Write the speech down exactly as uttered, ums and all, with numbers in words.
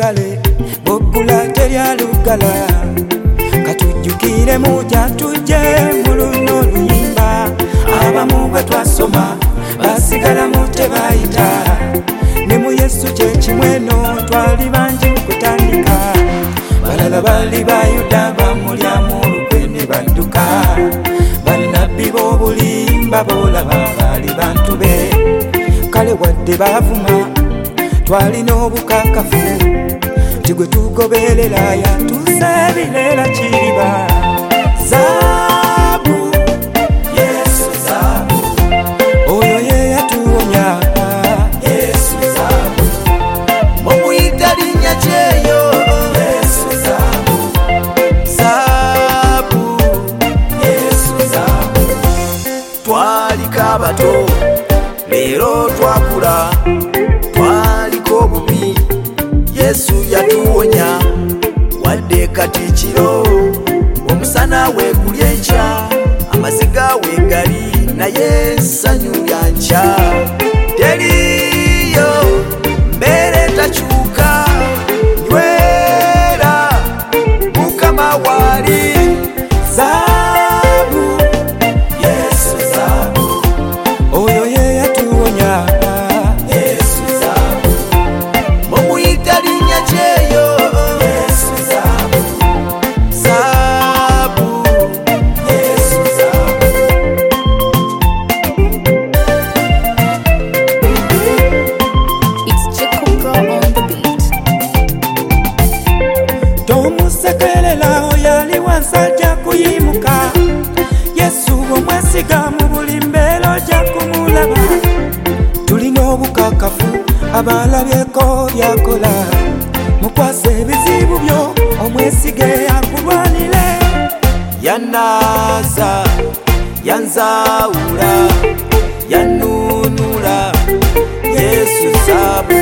ettale boggula teryalugala katujjukire mujja tujje mu luno oluyimba abamu bwe twasoma basigalamu tebayita ne mu Yesu kye kimweno twali bangi mu kutandika balala bali bayuda bamulyamu olukwe ne badduka bannabbi b'obulimba boolaba baali bantu be kale wadde bavuma twalina obukakafu nti gwe tugoberera yatuuse ebireera kiriba zaabu Yesu zaabu oyo ye yatuwonya Yesu zaabu mumuyita linnya kyeyo Yesu zaabu zaabu Yesu zaabu twaliko abato leero twakula twaliko obubi Yesu yatuwonya wadde kati kiro omusana weegulya enkya amaziga weegali naye essanyu lya nkya teriyo mbeera etakyuka nywera Mukama waali zaabu Yesu zaabu oyo ye yatuwonya Yesu zaabu mumuyita linnya kyeyo Yesu zaabu zaabu Yesu zaabu It's Jacob Bro on the beat. tomusekerera oyali wansi ajja kuyimuka Yesu omwesiga mu buli mbeera ojja kumulaba tulina obukakafu abalabyeko byakola mukwasa ebizibu byo omwesige akulwanire yanaaza yanzaawula yanunula Yesu zaabu